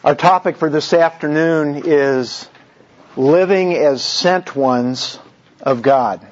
Our topic for this afternoon is living as sent ones of God.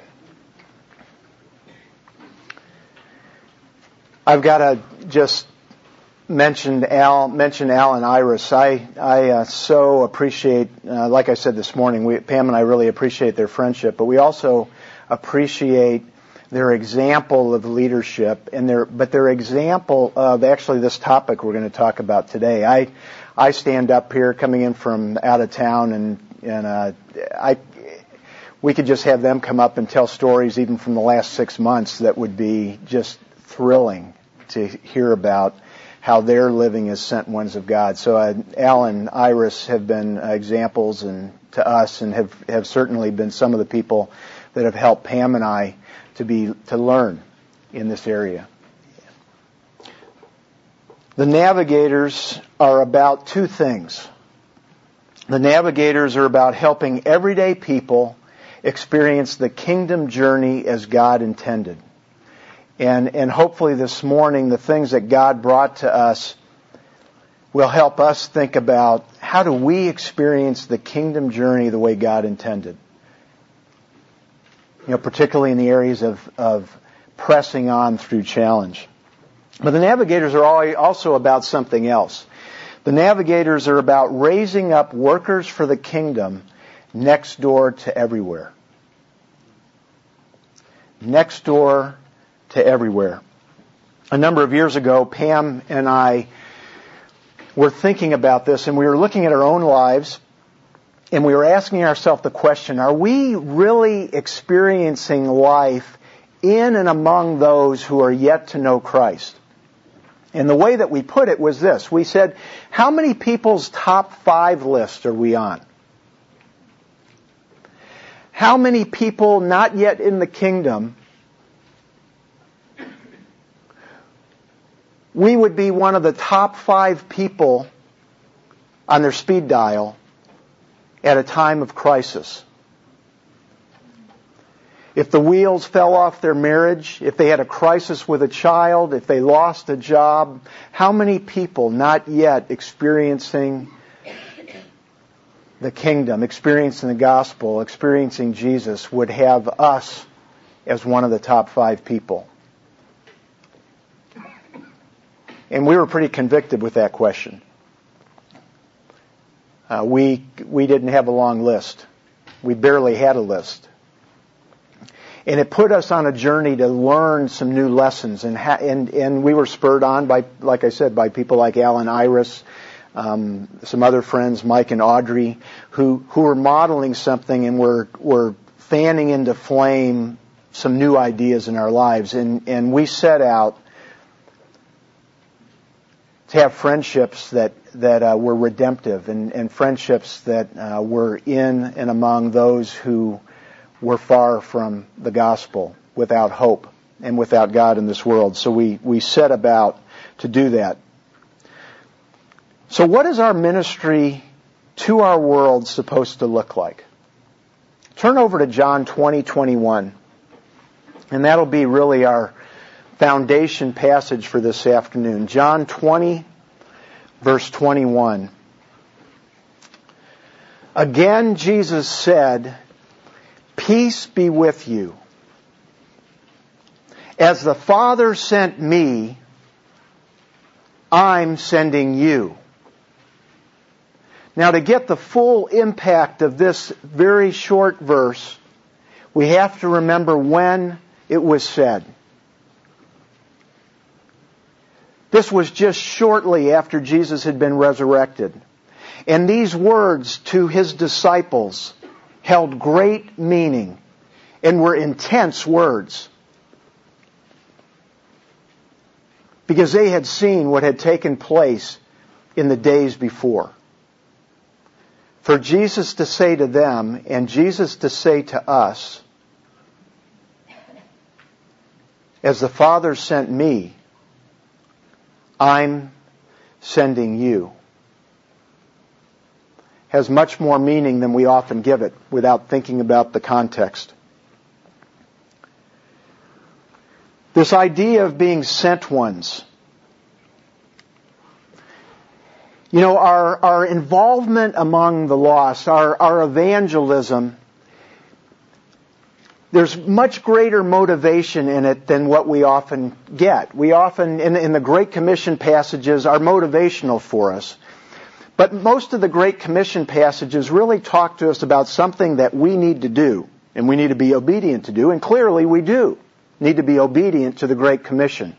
I've got to just mention Al and Iris. I so appreciate, like I said this morning, Pam and I really appreciate their friendship, but we also appreciate their example of leadership and their example of actually this topic we're going to talk about today. I stand up here coming in from out of town and we could just have them come up and tell stories even from the last 6 months that would be just thrilling to hear about how they're living as sent ones of God. So Al and Iris have been examples to us and have certainly been some of the people that have helped Pam and I to learn in this area. The Navigators are about two things. The Navigators are about helping everyday people experience the kingdom journey as God intended. And hopefully this morning, the things that God brought to us will help us think about how do we experience the kingdom journey the way God intended. Particularly in the areas of pressing on through challenge. But the Navigators are also about something else. The Navigators are about raising up workers for the kingdom next door to everywhere. Next door to everywhere. A number of years ago, Pam and I were thinking about this, and we were looking at our own lives, and we were asking ourselves the question, are we really experiencing life in and among those who are yet to know Christ? And the way that we put it was this. We said, how many people's top 5 list are we on? How many people not yet in the kingdom we would be one of the top 5 people on their speed dial at a time of crisis? If the wheels fell off their marriage, if they had a crisis with a child, if they lost a job, how many people not yet experiencing the kingdom, experiencing the gospel, experiencing Jesus would have us as one of the top 5 people? And we were pretty convicted with that question. We didn't have a long list. We barely had a list. And it put us on a journey to learn some new lessons. And we were spurred on by, like I said, by people like Al and Iris, some other friends, Mike and Audrey, who were modeling something and were fanning into flame some new ideas in our lives. And we set out to have friendships that were redemptive and friendships that were in and among those who were far from the gospel, without hope and without God in this world. So we set about to do that. So what is our ministry to our world supposed to look like? Turn over to John 20:21, and that'll be really our foundation passage for this afternoon. John 20, verse 21. Again, Jesus said, "Peace be with you. As the Father sent me, I'm sending you." Now, to get the full impact of this very short verse, we have to remember when it was said. This was just shortly after Jesus had been resurrected. And these words to his disciples held great meaning and were intense words, because they had seen what had taken place in the days before. For Jesus to say to them and Jesus to say to us, "As the Father sent me, I'm sending you," has much more meaning than we often give it without thinking about the context. This idea of being sent ones You know, our involvement among the lost, our evangelism, there's much greater motivation in it than what we often get. We often, in the Great Commission passages, are motivational for us. But most of the Great Commission passages really talk to us about something that we need to do, and we need to be obedient to do, and clearly we do need to be obedient to the Great Commission.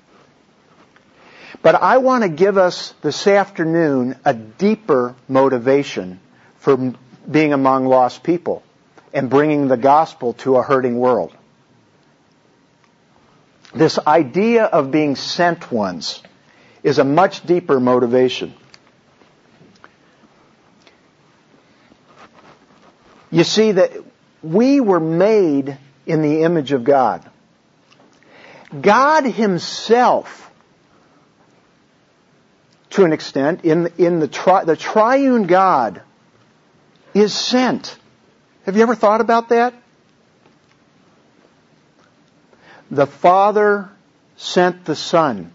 But I want to give us this afternoon a deeper motivation for being among lost people and bringing the gospel to a hurting world. This idea of being sent ones is a much deeper motivation. You see that we were made in the image of God. God Himself, to an extent, in the triune God, is sent. Have you ever thought about that? The Father sent the Son.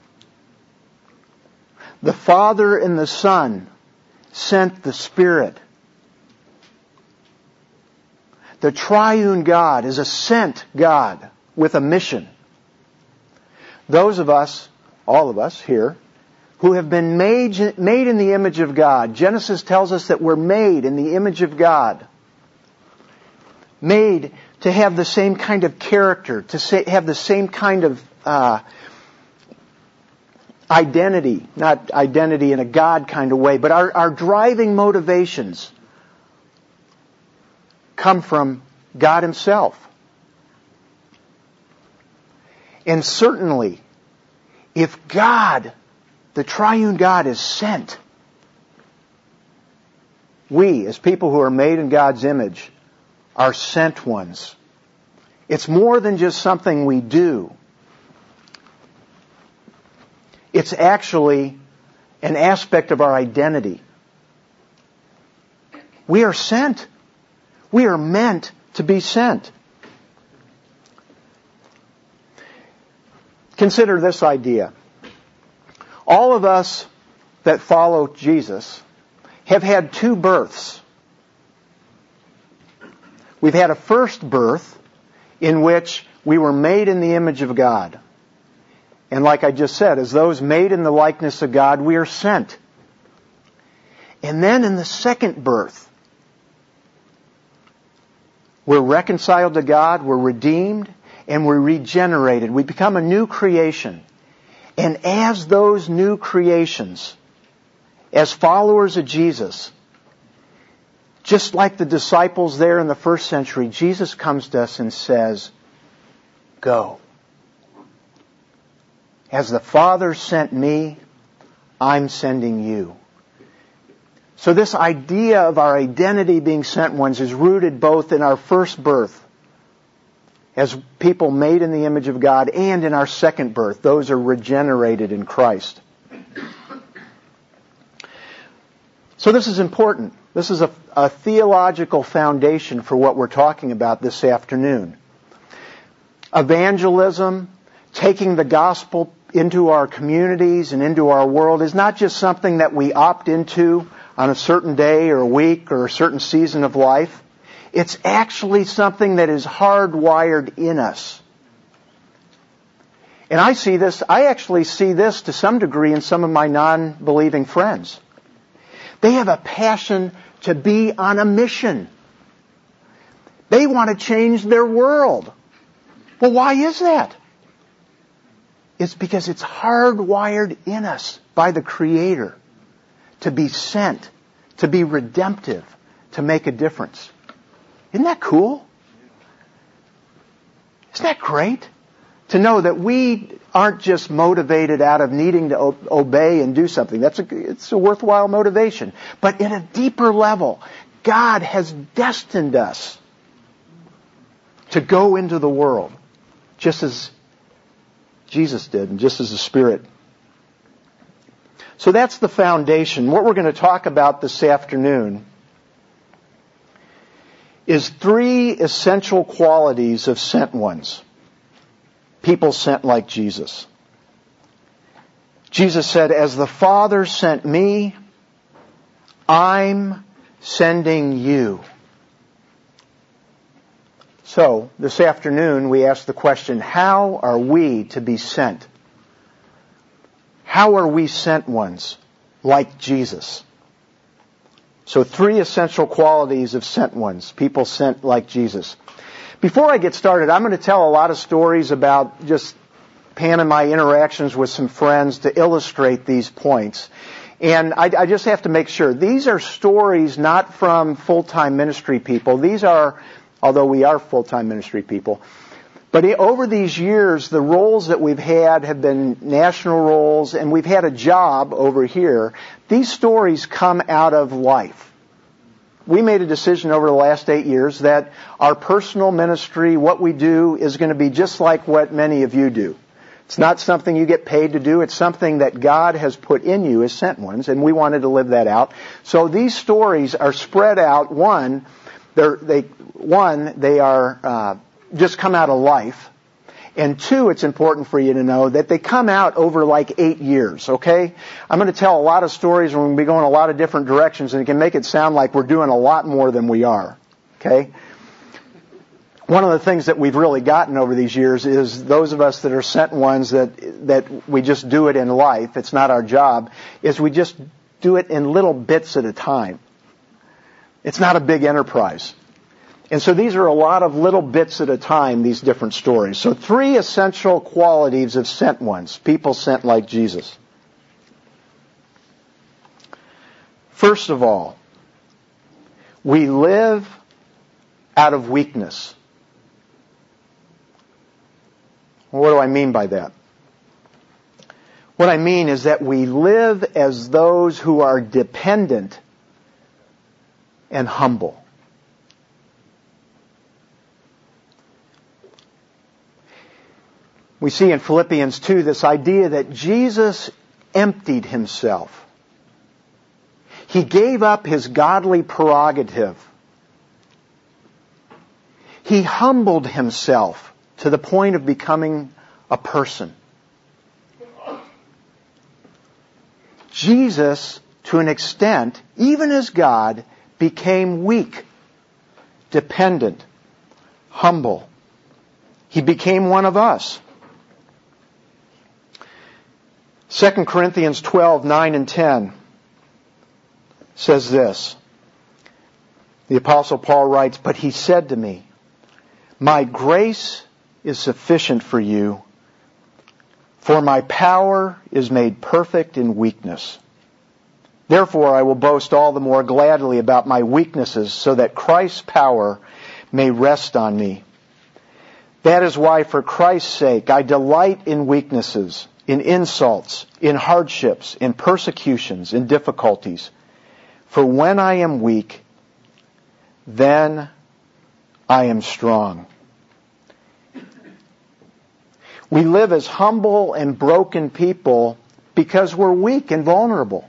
The Father and the Son sent the Spirit. The triune God is a sent God with a mission. Those of us, all of us here, who have been made in the image of God. Genesis tells us that we're made in the image of God. Made to have the same kind of character, to have the same kind of identity. Not identity in a God kind of way, but our driving motivations come from God Himself. And certainly, if God, the triune God, is sent, we, as people who are made in God's image, are sent ones. It's more than just something we do. It's actually an aspect of our identity. We are sent. We are meant to be sent. Consider this idea. All of us that follow Jesus have had two births. We've had a first birth in which we were made in the image of God. And like I just said, as those made in the likeness of God, we are sent. And then in the second birth, we're reconciled to God, we're redeemed, and we're regenerated. We become a new creation. And as those new creations, as followers of Jesus, just like the disciples there in the first century, Jesus comes to us and says, go. As the Father sent me, I'm sending you. So this idea of our identity being sent ones is rooted both in our first birth, as people made in the image of God, and in our second birth. Those are regenerated in Christ. So this is important. This is a theological foundation for what we're talking about this afternoon. Evangelism, taking the gospel into our communities and into our world, is not just something that we opt into on a certain day or a week or a certain season of life. It's actually something that is hardwired in us. And I actually see this to some degree in some of my non-believing friends. They have a passion to be on a mission. They want to change their world. Well, why is that? It's because it's hardwired in us by the Creator to be sent, to be redemptive, to make a difference. Isn't that cool? Isn't that great? To know that we aren't just motivated out of needing to obey and do something. It's a worthwhile motivation. But at a deeper level, God has destined us to go into the world, just as Jesus did, and just as the Spirit. So that's the foundation. What we're going to talk about this afternoon is 3 essential qualities of sent ones. People sent like Jesus. Jesus said, as the Father sent me, I'm sending you. So, this afternoon we ask the question, how are we to be sent? How are we sent ones like Jesus? So 3 essential qualities of sent ones, people sent like Jesus. Before I get started, I'm going to tell a lot of stories about just Pam and my interactions with some friends to illustrate these points. And I just have to make sure, these are stories not from full-time ministry people. These are, although we are full-time ministry people, but over these years, the roles that we've had have been national roles, and we've had a job over here. These stories come out of life. We made a decision over the last 8 years that our personal ministry, what we do, is going to be just like what many of you do. It's not something you get paid to do. It's something that God has put in you as sent ones, and we wanted to live that out. So these stories are spread out. One, they are just come out of life. And 2, it's important for you to know that they come out over like 8 years, okay? I'm going to tell a lot of stories and we're going to be going a lot of different directions, and it can make it sound like we're doing a lot more than we are, okay? One of the things that we've really gotten over these years is those of us that are sent ones that we just do it in life, it's not our job, is we just do it in little bits at a time. It's not a big enterprise. And so these are a lot of little bits at a time, these different stories. So 3 essential qualities of sent ones, people sent like Jesus. First of all, we live out of weakness. What do I mean by that? What I mean is that we live as those who are dependent and humble. We see in Philippians 2 this idea that Jesus emptied himself. He gave up his godly prerogative. He humbled himself to the point of becoming a person. Jesus, to an extent, even as God, became weak, dependent, humble. He became one of us. 2 Corinthians 12, 9 and 10 says this. The Apostle Paul writes, but he said to me, my grace is sufficient for you, for my power is made perfect in weakness. Therefore I will boast all the more gladly about my weaknesses, so that Christ's power may rest on me. That is why, for Christ's sake, I delight in weaknesses, in insults, in hardships, in persecutions, in difficulties. For when I am weak, then I am strong. We live as humble and broken people because we're weak and vulnerable.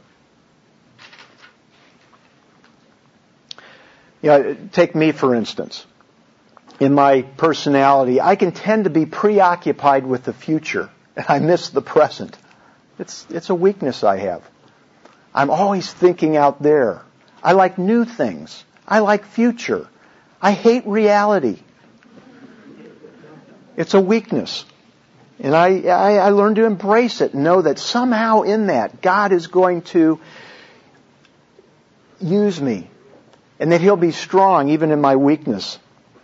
Take me, for instance. In my personality, I can tend to be preoccupied with the future. And I miss the present. It's a weakness I have. I'm always thinking out there. I like new things. I like future. I hate reality. It's a weakness. And I learn to embrace it and know that somehow in that God is going to use me. And that He'll be strong even in my weakness.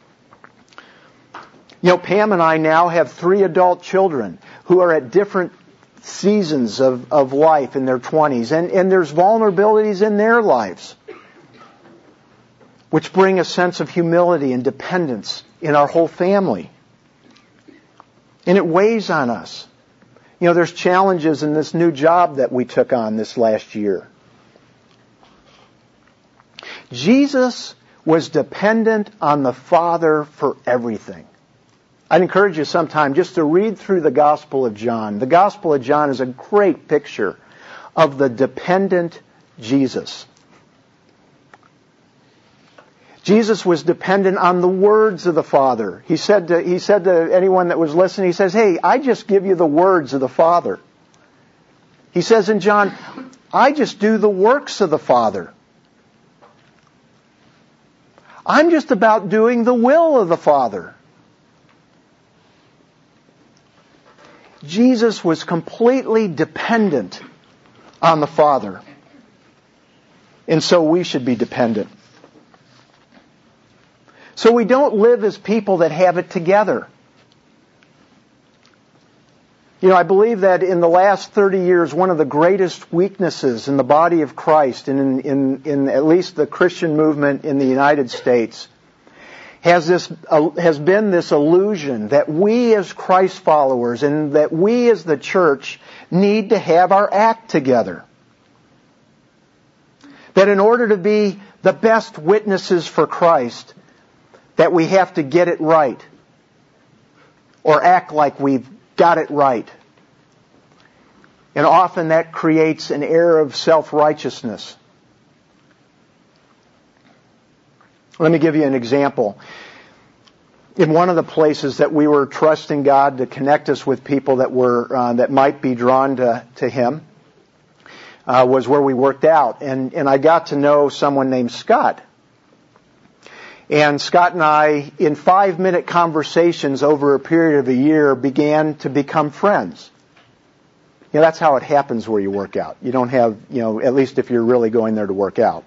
Pam and I now have 3 adult children who are at different seasons of life in their 20s. And there's vulnerabilities in their lives which bring a sense of humility and dependence in our whole family. And it weighs on us. There's challenges in this new job that we took on this last year. Jesus was dependent on the Father for everything. I'd encourage you sometime just to read through the Gospel of John. The Gospel of John is a great picture of the dependent Jesus. Jesus was dependent on the words of the Father. He said to anyone that was listening, he says, hey, I just give you the words of the Father. He says in John, I just do the works of the Father. I'm just about doing the will of the Father. Jesus was completely dependent on the Father. And so we should be dependent. So we don't live as people that have it together. You know, I believe that in the last 30 years, one of the greatest weaknesses in the body of Christ, and in at least the Christian movement in the United States, has been this illusion that we as Christ followers and that we as the church need to have our act together. That in order to be the best witnesses for Christ, that we have to get it right or act like we've got it right. And often that creates an air of self-righteousness. Let me give you an example. In one of the places that we were trusting God to connect us with people that might be drawn to Him was where we worked out. And I got to know someone named Scott. And Scott and I, in 5-minute conversations over a period of a year, began to become friends. You know, that's how it happens where you work out. You don't have, at least if you're really going there to work out.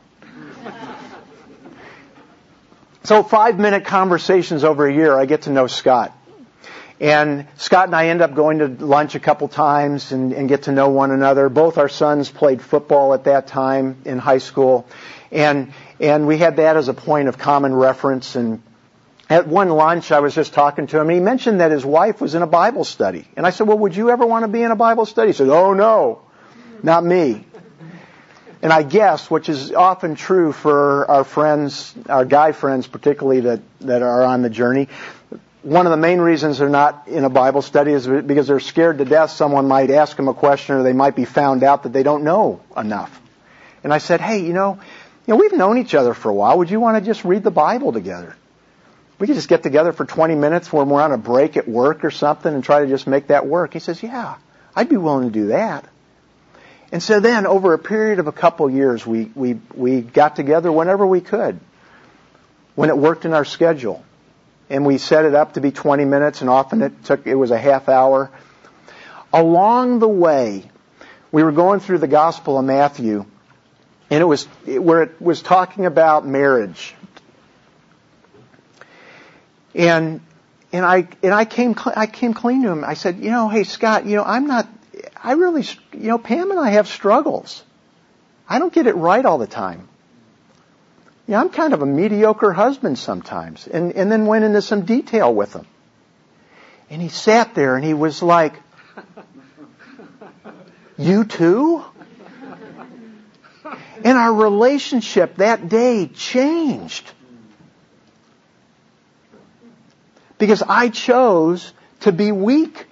So 5-minute conversations over a year, I get to know Scott. And Scott and I end up going to lunch a couple times and get to know one another. Both our sons played football at that time in high school. And we had that as a point of common reference. And at one lunch, I was just talking to him, and he mentioned that his wife was in a Bible study. And I said, well, would you ever want to be in a Bible study? He said, oh, no, not me. And I guess, which is often true for our friends, our guy friends particularly that are on the journey, one of the main reasons they're not in a Bible study is because they're scared to death someone might ask them a question or they might be found out that they don't know enough. And I said, hey, we've known each other for a while. Would you want to just read the Bible together? We could just get together for 20 minutes when we're on a break at work or something and try to just make that work. He says, yeah, I'd be willing to do that. And so then, over a period of a couple years, we got together whenever we could, when it worked in our schedule. And we set it up to be 20 minutes, and often it was a half hour. Along the way, we were going through the Gospel of Matthew, and it was talking about marriage. And I came clean to him. I said, hey Scott, Pam and I have struggles. I don't get it right all the time. I'm kind of a mediocre husband sometimes. And then went into some detail with him. And he sat there and he was like, you too? And our relationship that day changed. Because I chose to be weak.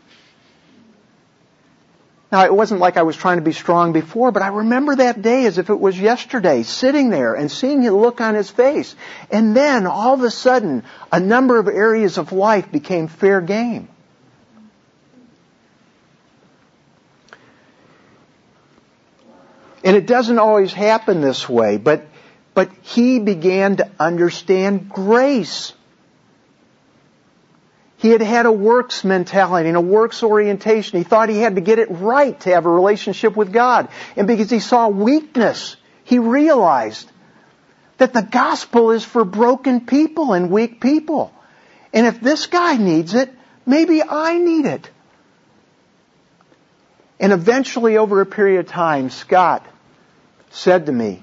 Now, it wasn't like I was trying to be strong before, but I remember that day as if it was yesterday, sitting there and seeing the look on his face. And then, all of a sudden, a number of areas of life became fair game. And it doesn't always happen this way, but he began to understand grace. He had a works mentality and a works orientation. He thought he had to get it right to have a relationship with God. And because he saw weakness, he realized that the gospel is for broken people and weak people. And if this guy needs it, maybe I need it. And eventually, over a period of time, Scott said to me,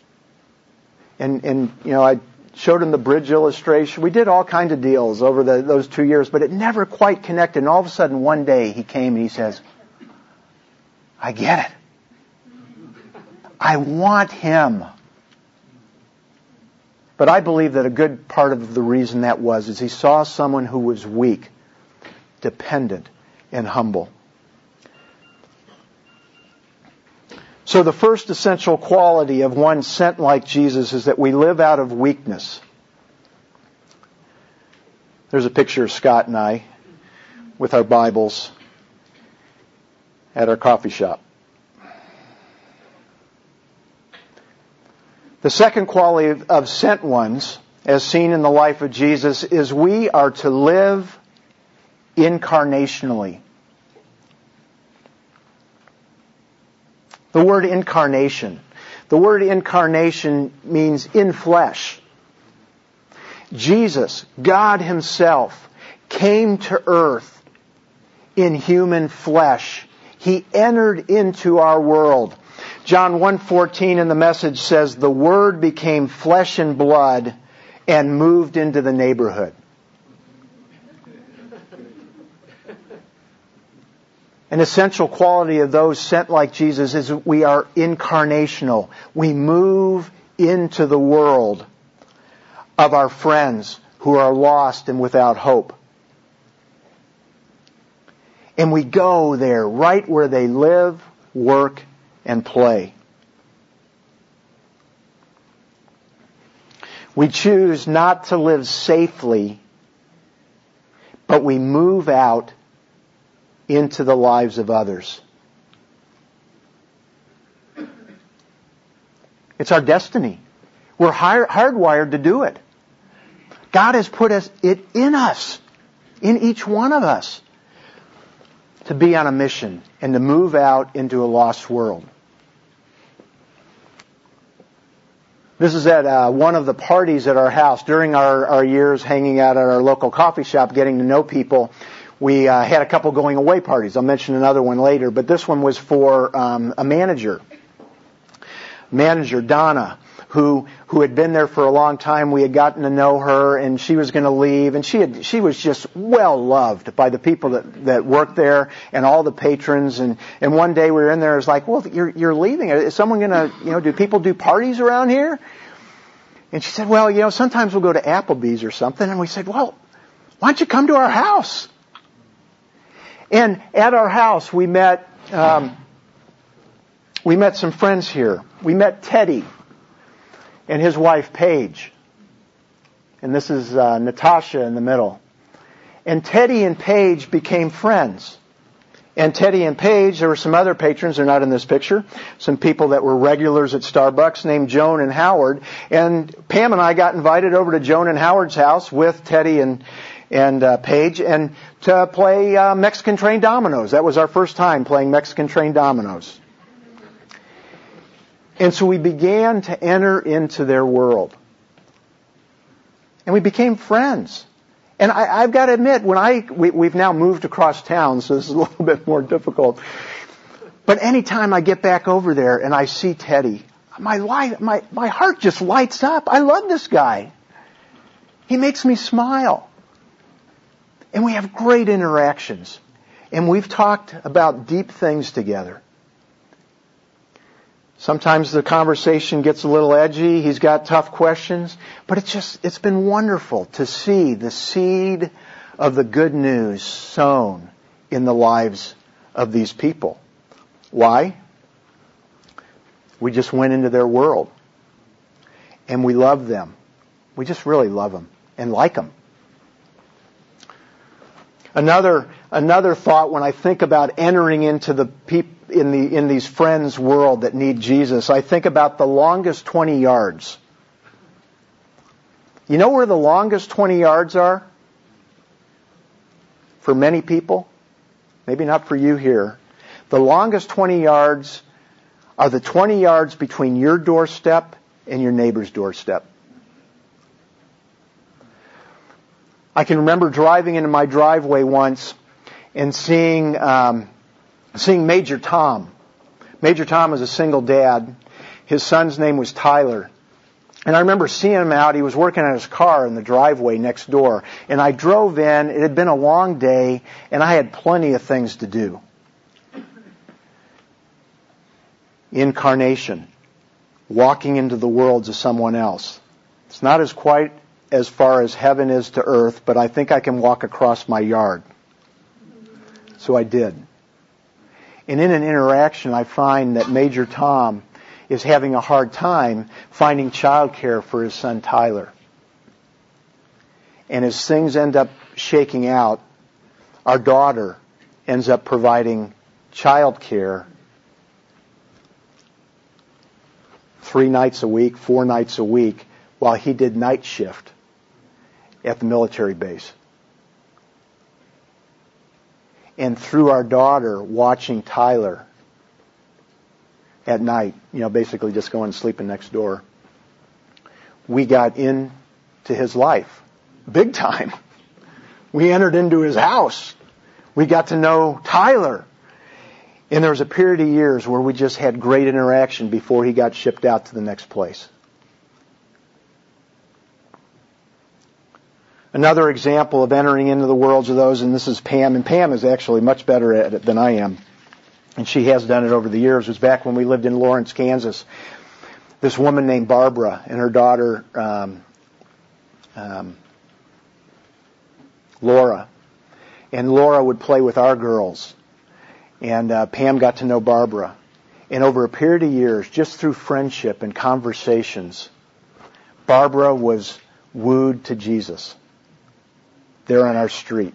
and I showed him the bridge illustration. We did all kinds of deals over those 2 years, but it never quite connected. And all of a sudden, one day, he came and he says, I get it. I want him. But I believe that a good part of the reason that was is he saw someone who was weak, dependent, and humble. So the first essential quality of one sent like Jesus is that we live out of weakness. There's a picture of Scott and I with our Bibles at our coffee shop. The second quality of sent ones, as seen in the life of Jesus, is we are to live incarnationally. The word incarnation. The word incarnation means in flesh. Jesus, God Himself, came to earth in human flesh. He entered into our world. John 1:14 in the Message says, "The Word became flesh and blood and moved into the neighborhood." An essential quality of those sent like Jesus is we are incarnational. We move into the world of our friends who are lost and without hope. And we go there right where they live, work, and play. We choose not to live safely, but we move out into the lives of others. It's our destiny. We're hardwired to do it. God has put it in us, in each one of us, to be on a mission and to move out into a lost world. This is at one of the parties at our house. During our years hanging out at our local coffee shop, getting to know people, we had a couple going away parties. I'll mention another one later, but this one was for a manager, Donna, who had been there for a long time. We had gotten to know her, and she was going to leave, and she was just well loved by the people that worked there and all the patrons. And one day we were in there, it was like, well, you're leaving. Is someone going to, do people do parties around here? And she said, well, sometimes we'll go to Applebee's or something. And we said, well, why don't you come to our house? And at our house, we met some friends here. We met Teddy and his wife, Paige. And this is Natasha in the middle. And Teddy and Paige became friends. And Teddy and Paige, there were some other patrons, they're not in this picture, some people that were regulars at Starbucks named Joan and Howard. And Pam and I got invited over to Joan and Howard's house with Teddy and Paige, and to play Mexican Train Dominoes. That was our first time playing Mexican Train Dominoes. And so we began to enter into their world. And we became friends. And I've got to admit, we've now moved across town, so this is a little bit more difficult. But anytime I get back over there and I see Teddy, my heart just lights up. I love this guy. He makes me smile. And we have great interactions. And we've talked about deep things together. Sometimes the conversation gets a little edgy. He's got tough questions. But it's been wonderful to see the seed of the good news sown in the lives of these people. Why? We just went into their world. And we love them. We just really love them and like them. Another thought when I think about entering into the people in these friends' world that need Jesus, I think about the longest 20 yards. You know where the longest 20 yards are? For many people, maybe not for you here. The longest 20 yards are the 20 yards between your doorstep and your neighbor's doorstep. I can remember driving into my driveway once and seeing Major Tom. Major Tom was a single dad. His son's name was Tyler. And I remember seeing him out. He was working on his car in the driveway next door. And I drove in. It had been a long day, and I had plenty of things to do. Incarnation. Walking into the worlds of someone else. It's not quite as far as heaven is to earth, but I think I can walk across my yard. So I did. And in an interaction, I find that Major Tom is having a hard time finding childcare for his son Tyler. And as things end up shaking out, our daughter ends up providing childcare 3 nights a week, 4 nights a week, while he did night shift at the military base. And through our daughter watching Tyler at night, basically just going and sleeping next door, we got into his life big time. We entered into his house. We got to know Tyler. And there was a period of years where we just had great interaction before he got shipped out to the next place. Another example of entering into the worlds of those, and this is Pam, and Pam is actually much better at it than I am, and she has done it over the years. It was back when we lived in Lawrence, Kansas. This woman named Barbara and her daughter Laura. And Laura would play with our girls. And Pam got to know Barbara. And over a period of years, just through friendship and conversations, Barbara was wooed to Jesus there on our street.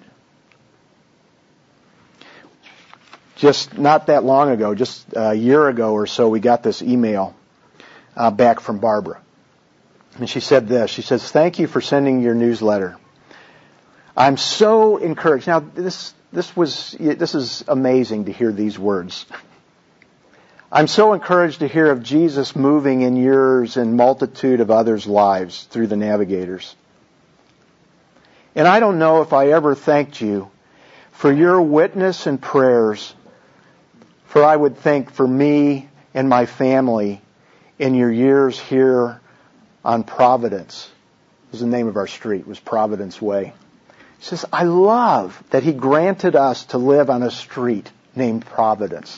Just not that long ago, just a year ago or so, we got this email back from Barbara. And she said this. She says, "Thank you for sending your newsletter. I'm so encouraged." Now, this is amazing to hear these words. "I'm so encouraged to hear of Jesus moving in yours and multitude of others' lives through the Navigators. And I don't know if I ever thanked you for your witness and prayers, for I would think for me and my family in your years here on Providence." Was the name of our street, was Providence Way. He says, "I love that he granted us to live on a street named Providence.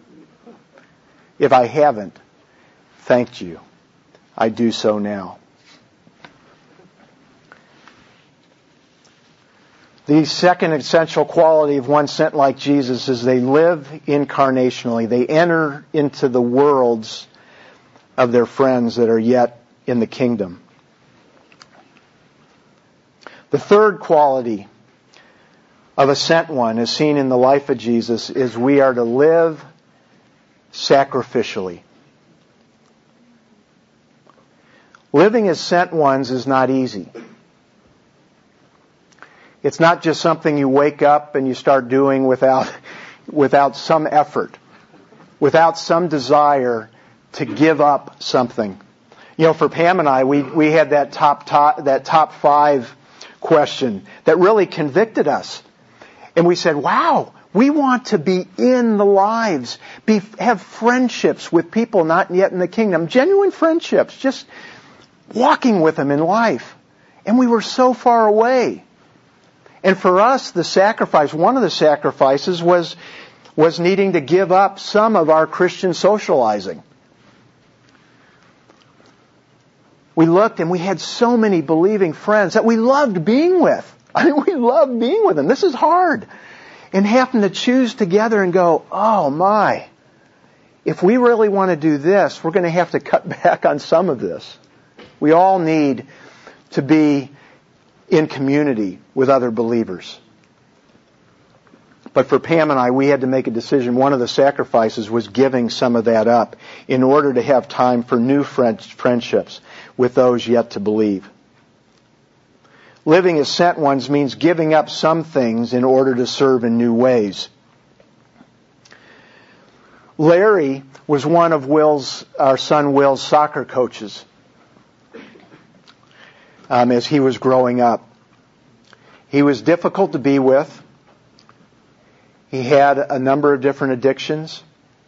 If I haven't thanked you, I do so now." The second essential quality of one sent like Jesus is they live incarnationally. They enter into the worlds of their friends that are yet in the kingdom. The third quality of a sent one, as seen in the life of Jesus, is we are to live sacrificially. Living as sent ones is not easy. It's not just something you wake up and you start doing without some effort, without some desire to give up something. For Pam and I, we had that top 5 question that really convicted us. And we said, wow, we want to be in the lives, have friendships with people not yet in the kingdom, genuine friendships, just walking with them in life. And we were so far away. And for us, one of the sacrifices was needing to give up some of our Christian socializing. We looked and we had so many believing friends that we loved being with. We loved being with them. This is hard. And having to choose together and go, oh my, if we really want to do this, we're going to have to cut back on some of this. We all need to be in community with other believers. But for Pam and I, we had to make a decision. One of the sacrifices was giving some of that up in order to have time for new friendships with those yet to believe. Living as sent ones means giving up some things in order to serve in new ways. Larry was one of our son Will's soccer coaches as he was growing up. He was difficult to be with. He had a number of different addictions.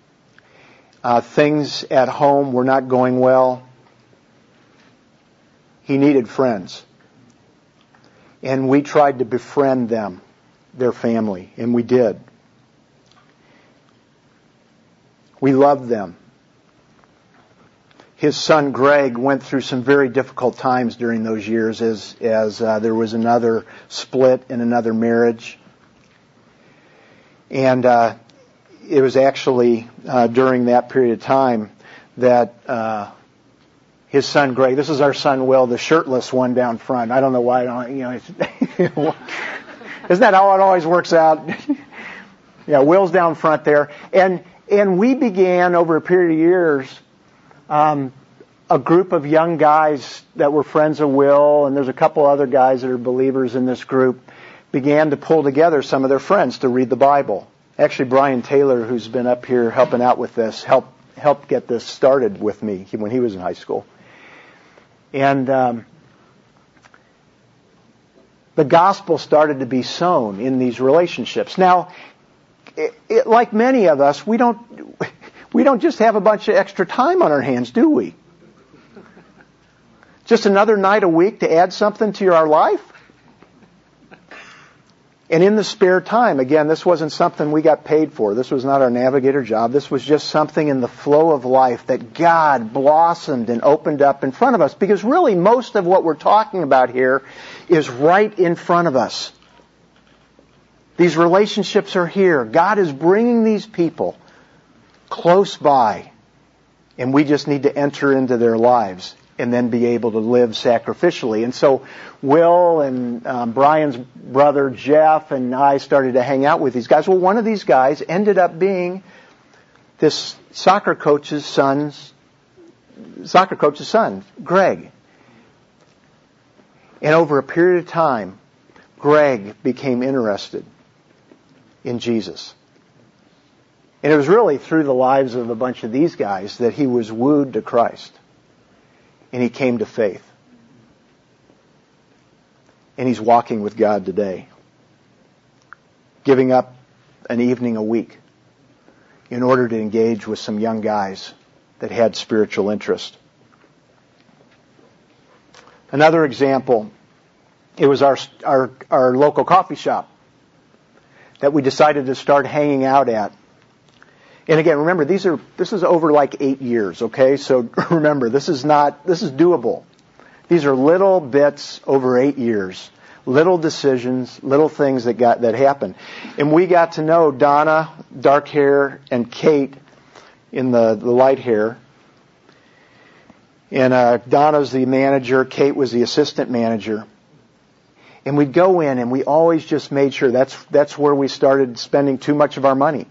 Things at home were not going well. He needed friends. And we tried to befriend them, their family, and we did. We loved them. His son Greg went through some very difficult times during those years as there was another split in another marriage. And it was actually during that period of time that his son Greg, this is our son Will, the shirtless one down front. I don't know why isn't that how it always works out? Yeah, Will's down front there. And we began over a period of years A group of young guys that were friends of Will, and there's a couple other guys that are believers in this group, began to pull together some of their friends to read the Bible. Actually, Brian Taylor, who's been up here helping out with this, helped get this started with me when he was in high school. And the gospel started to be sown in these relationships. Now, like many of us, we don't just have a bunch of extra time on our hands, do we? Just another night a week to add something to our life? And in the spare time, again, this wasn't something we got paid for. This was not our navigator job. This was just something in the flow of life that God blossomed and opened up in front of us. Because really, most of what we're talking about here is right in front of us. These relationships are here. God is bringing these people close by. And we just need to enter into their lives and then be able to live sacrificially. And so Will and Brian's brother Jeff and I started to hang out with these guys. Well, one of these guys ended up being this soccer coach's son, Greg. And over a period of time, Greg became interested in Jesus. And it was really through the lives of a bunch of these guys that he was wooed to Christ. And he came to faith. And he's walking with God today. Giving up an evening a week in order to engage with some young guys that had spiritual interest. Another example, it was our local coffee shop that we decided to start hanging out at. And again, remember, this is over like 8 years, okay? So remember, this is doable. These are little bits over 8 years. Little decisions, little things that happened. And we got to know Donna, dark hair, and Kate in the light hair. And Donna's the manager, Kate was the assistant manager. And we'd go in and we always just made sure that's where we started spending too much of our money.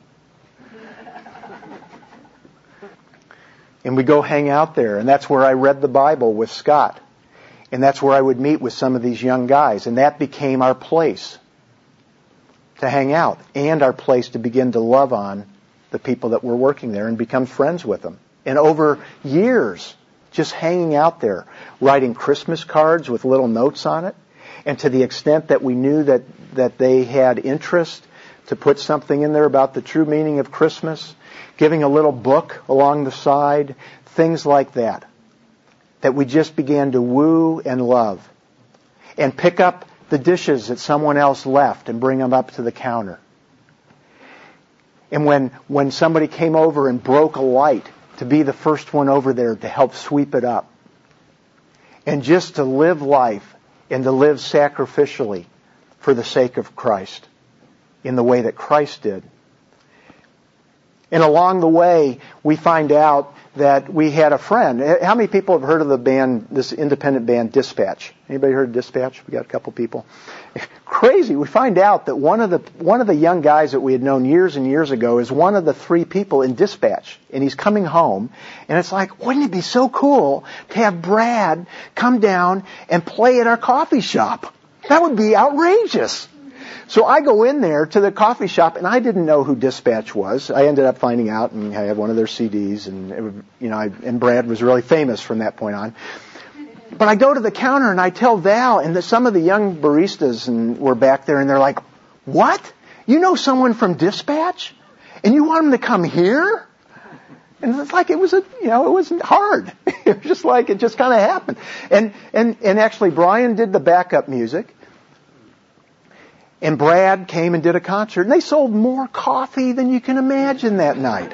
And we go hang out there, and that's where I read the Bible with Scott. And that's where I would meet with some of these young guys. And that became our place to hang out and our place to begin to love on the people that were working there and become friends with them. And over years, just hanging out there, writing Christmas cards with little notes on it. And to the extent that we knew that they had interest, to put something in there about the true meaning of Christmas, giving a little book along the side, things like that we just began to woo and love. And pick up the dishes that someone else left and bring them up to the counter. And when somebody came over and broke a light, to be the first one over there to help sweep it up. And just to live life and to live sacrificially for the sake of Christ in the way that Christ did. And along the way, we find out that we had a friend. How many people have heard of the band, this independent band, Dispatch? Anybody heard of Dispatch? We got a couple people. Crazy. We find out that one of the young guys that we had known years and years ago is one of the 3 people in Dispatch. And he's coming home. And it's like, wouldn't it be so cool to have Brad come down and play at our coffee shop? That would be outrageous. So I go in there to the coffee shop, and I didn't know who Dispatch was. I ended up finding out, and I had one of their CDs, and and Brad was really famous from that point on. But I go to the counter, and I tell Val, and some of the young baristas were back there, and they're like, "What? You know someone from Dispatch, and you want him to come here?" And it's like it wasn't hard. It was just like it just kind of happened. And actually, Brian did the backup music. And Brad came and did a concert, and they sold more coffee than you can imagine that night.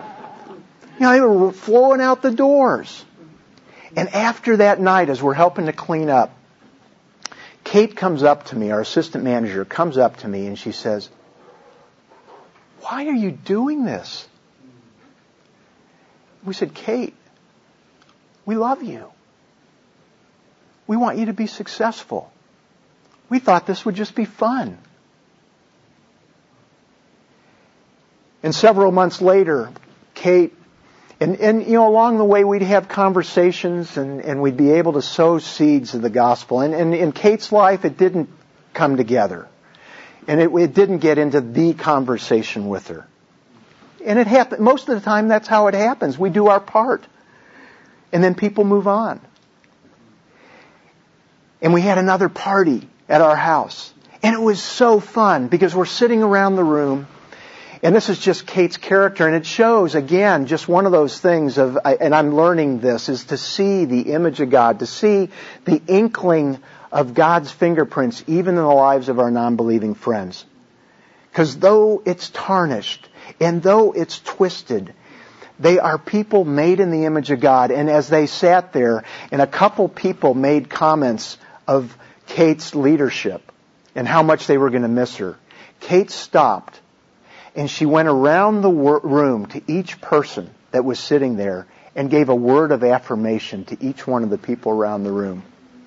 They were flowing out the doors. And after that night, as we're helping to clean up, Kate comes up to me, our assistant manager, comes up to me, and she says, "Why are you doing this?" We said, "Kate, we love you. We want you to be successful. We thought this would just be fun." And several months later, Kate And along the way we'd have conversations and we'd be able to sow seeds of the gospel. And in Kate's life, it didn't come together. And it didn't get into the conversation with her. And it happened, most of the time that's how it happens. We do our part. And then people move on. And we had another party at our house. And it was so fun because we're sitting around the room. And this is just Kate's character. And it shows, again, just one of those things of, and I'm learning this, is to see the image of God, to see the inkling of God's fingerprints even in the lives of our non-believing friends. Because though it's tarnished and though it's twisted, they are people made in the image of God. And as they sat there, and a couple people made comments of Kate's leadership and how much they were going to miss her, Kate stopped and she went around the room to each person that was sitting there and gave a word of affirmation to each one of the people around the room.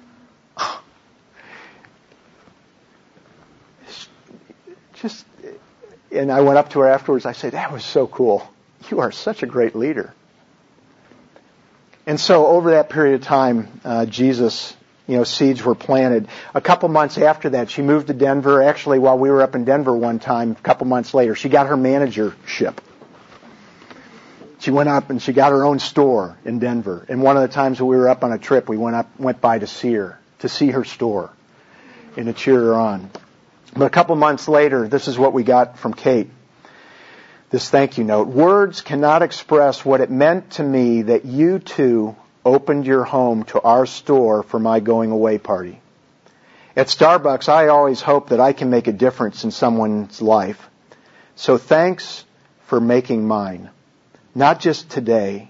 And I went up to her afterwards. I said, "That was so cool. You are such a great leader." And so over that period of time, Jesus, seeds were planted. A couple months after that, she moved to Denver. Actually, while we were up in Denver one time, a couple months later, she got her managership. She went up and she got her own store in Denver. And one of the times that we were up on a trip, we went by to see her store, and to cheer her on. But a couple months later, this is what we got from Kate. This thank you note. "Words cannot express what it meant to me that you two opened your home to our store for my going away party. At Starbucks, I always hope that I can make a difference in someone's life. So thanks for making mine. Not just today,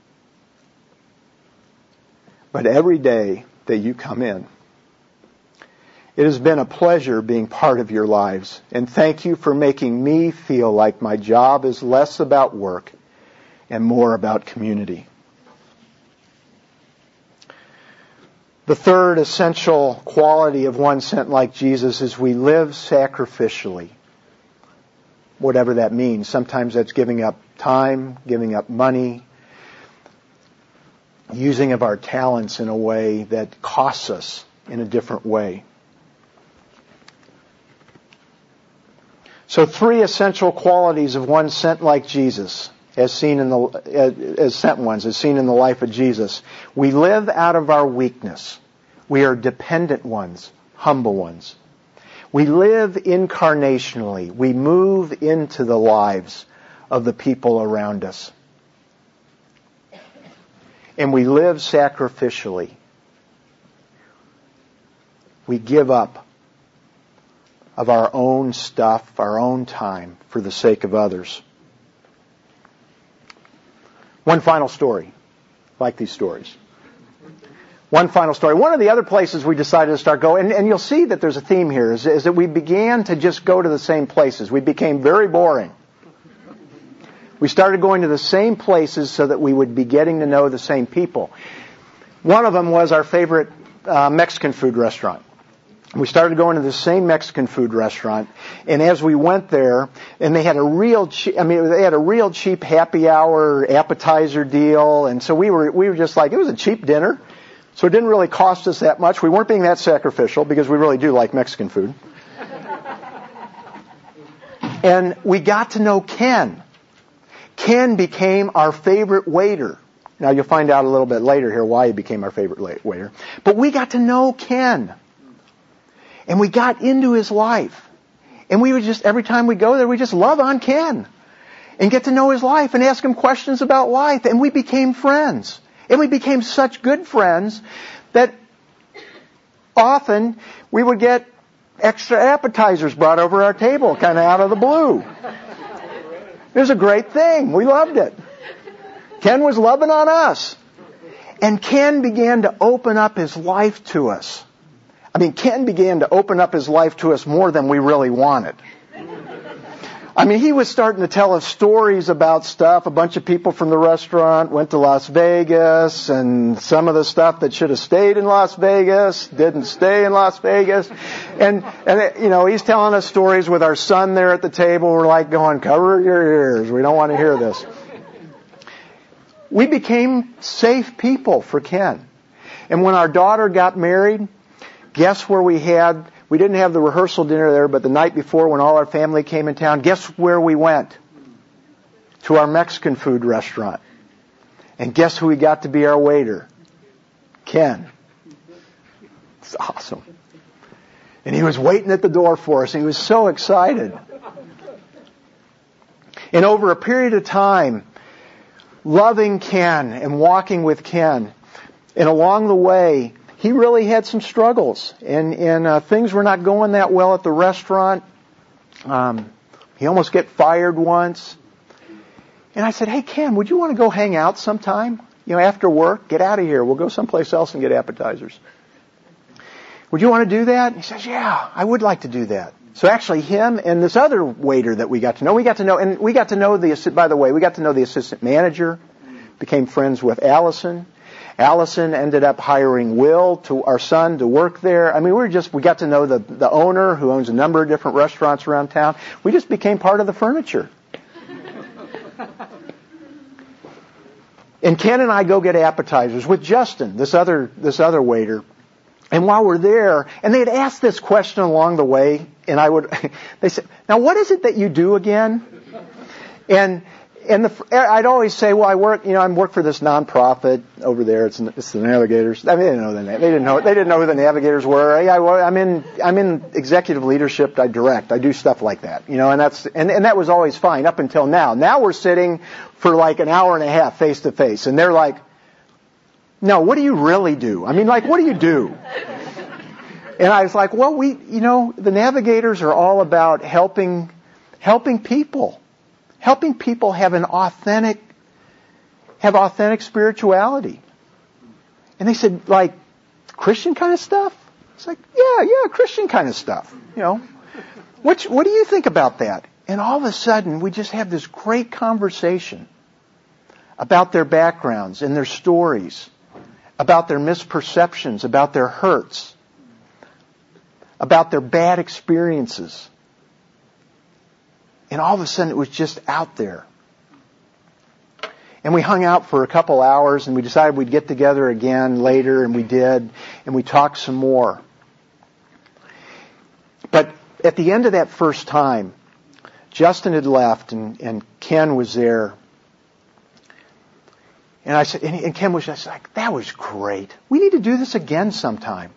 but every day that you come in. It has been a pleasure being part of your lives, and thank you for making me feel like my job is less about work and more about community." The third essential quality of one sent like Jesus is we live sacrificially. Whatever that means. Sometimes that's giving up time, giving up money, using of our talents in a way that costs us in a different way. So 3 essential qualities of one sent like Jesus, as seen in as sent ones, as seen in the life of Jesus. We live out of our weakness. We are dependent ones, humble ones. We live incarnationally. We move into the lives of the people around us. And we live sacrificially. We give up of our own stuff, our own time, for the sake of others. One final story. I like these stories. One final story. One of the other places we decided to start going, and you'll see that there's a theme here, is that we began to just go to the same places. We became very boring. We started going to the same places so that we would be getting to know the same people. One of them was our favorite Mexican food restaurant. We started going to the same Mexican food restaurant, and as we went there, and they had a real cheap happy hour appetizer deal, and so we were just like, it was a cheap dinner, so it didn't really cost us that much. We weren't being that sacrificial because we really do like Mexican food. And we got to know Ken. Ken became our favorite waiter. Now you'll find out a little bit later here why he became our favorite waiter. But we got to know Ken. And we got into his life. And we would just, every time we go there, we just love on Ken. And get to know his life and ask him questions about life. And we became friends. And we became such good friends that often we would get extra appetizers brought over our table, kind of out of the blue. It was a great thing. We loved it. Ken was loving on us. And Ken began to open up his life to us. Ken began to open up his life to us more than we really wanted. He was starting to tell us stories about stuff. A bunch of people from the restaurant went to Las Vegas, and some of the stuff that should have stayed in Las Vegas didn't stay in Las Vegas. And he's telling us stories with our son there at the table. We're like going, cover your ears. We don't want to hear this. We became safe people for Ken. And when our daughter got married, guess where we didn't have the rehearsal dinner there, but the night before when all our family came in town, guess where we went? To our Mexican food restaurant. And guess who we got to be our waiter? Ken. It's awesome. And he was waiting at the door for us, and he was so excited. And over a period of time, loving Ken and walking with Ken, and along the way, he really had some struggles, and things were not going that well at the restaurant. He almost got fired once. And I said, hey, Ken, would you want to go hang out sometime? After work, get out of here. We'll go someplace else and get appetizers. Would you want to do that? And he says, yeah, I would like to do that. So actually him and this other waiter that we got to know, by the way, we got to know the assistant manager, became friends with Allison. Allison ended up hiring Will, our son, to work there. I mean, we got to know the owner who owns a number of different restaurants around town. We just became part of the furniture. And Ken and I go get appetizers with Justin, this other waiter. And while we're there, and they'd asked this question along the way, and they said, now what is it that you do again? And I'd always say, well, I work for this nonprofit over there. It's the Navigators. I mean, they didn't know the name. They didn't know who the Navigators were. I'm in executive leadership. I direct. I do stuff like that. And that was always fine up until now. Now we're sitting for like an hour and a half face to face, and they're like, no, what do you really do? I mean, like, what do you do? And I was like, well, the Navigators are all about helping people. Helping people have authentic spirituality. And they said, like, Christian kind of stuff? It's like, yeah, Christian kind of stuff. What do you think about that? And all of a sudden, we just have this great conversation about their backgrounds and their stories, about their misperceptions, about their hurts, about their bad experiences. And all of a sudden it was just out there. And we hung out for a couple hours, and we decided we'd get together again later, and we did, and we talked some more. But at the end of that first time, Justin had left, and Ken was there. And I said, and Ken was just like, that was great. We need to do this again sometime.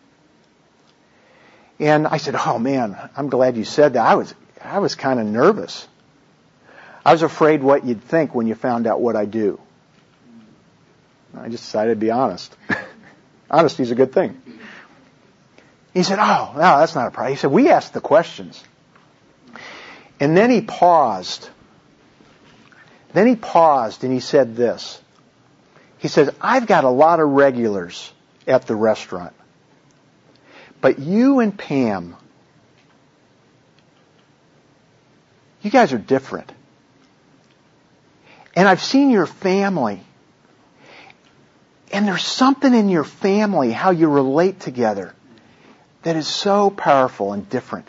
And I said, oh man, I'm glad you said that. I was kind of nervous. I was afraid what you'd think when you found out what I do. I just decided to be honest. Honesty's a good thing. He said, oh, no, that's not a problem. He said, we asked the questions. And then he paused. And he said this. He says, I've got a lot of regulars at the restaurant. But you and Pam, you guys are different. And I've seen your family. And there's something in your family, how you relate together, that is so powerful and different.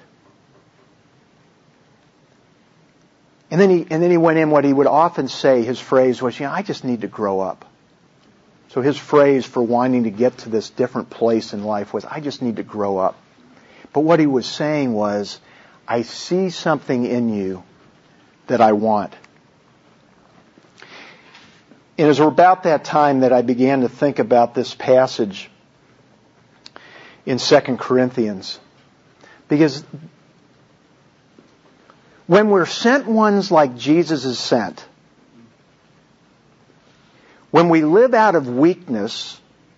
And then he went in what he would often say, his phrase was, I just need to grow up. So his phrase for wanting to get to this different place in life was, I just need to grow up. But what he was saying was, I see something in you that I want. And it was about that time that I began to think about this passage in 2 Corinthians. Because when we're sent ones like Jesus is sent, when we live out of weakness,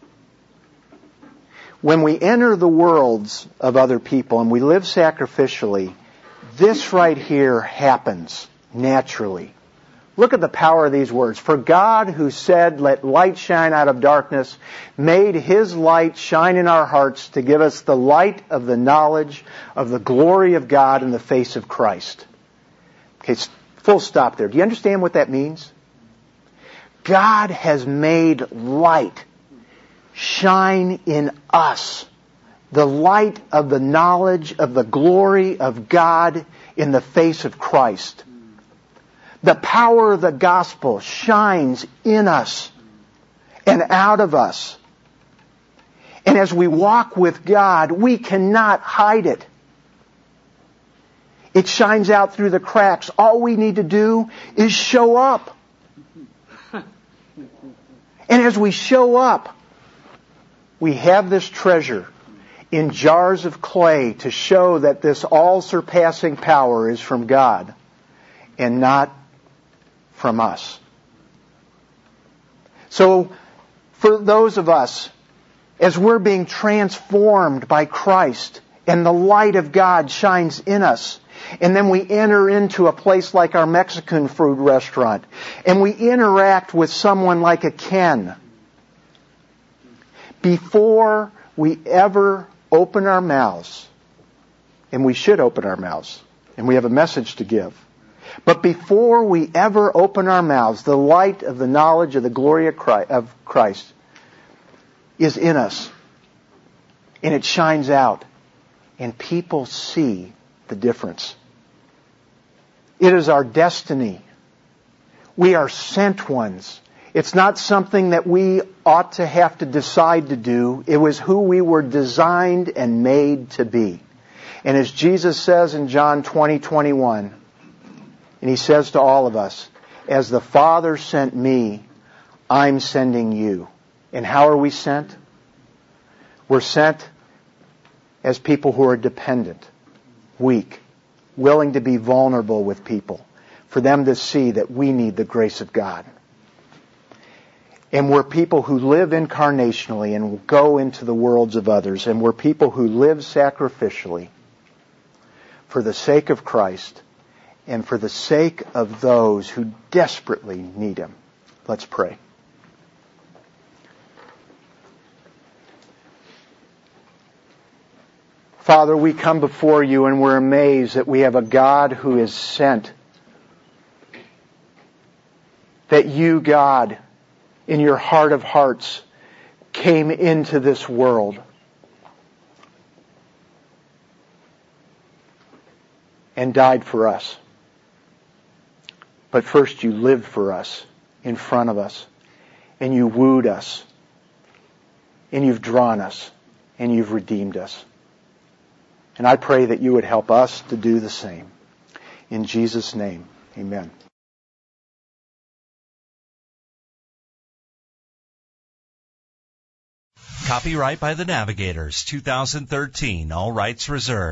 when we enter the worlds of other people and we live sacrificially, this right here happens naturally. Look at the power of these words. For God, who said, let light shine out of darkness, made His light shine in our hearts to give us the light of the knowledge of the glory of God in the face of Christ. Okay, full stop there. Do you understand what that means? God has made light shine in us. The light of the knowledge of the glory of God in the face of Christ. The power of the gospel shines in us and out of us. And as we walk with God, we cannot hide it. It shines out through the cracks. All we need to do is show up. And as we show up, we have this treasure in jars of clay to show that this all-surpassing power is from God and not from us. So, for those of us, as we're being transformed by Christ and the light of God shines in us, and then we enter into a place like our Mexican food restaurant, and we interact with someone like a Ken, before we ever open our mouths, and we should open our mouths, and we have a message to give, but before we ever open our mouths, the light of the knowledge of the glory of Christ is in us, and it shines out, and people see the difference. It is our destiny. We are sent ones. It's not something that we ought to have to decide to do. It was who we were designed and made to be. And as Jesus says in John 20:21, and He says to all of us, as the Father sent me, I'm sending you. And how are we sent? We're sent as people who are dependent, weak, willing to be vulnerable with people, for them to see that we need the grace of God. And we're people who live incarnationally and go into the worlds of others. And we're people who live sacrificially for the sake of Christ and for the sake of those who desperately need Him. Let's pray. Father, we come before You and we're amazed that we have a God who is sent. That You, God, in Your heart of hearts, came into this world and died for us. But first You lived for us in front of us, and You wooed us, and You've drawn us, and You've redeemed us. And I pray that You would help us to do the same. In Jesus' name, amen. Copyright by the Navigators, 2013, all rights reserved.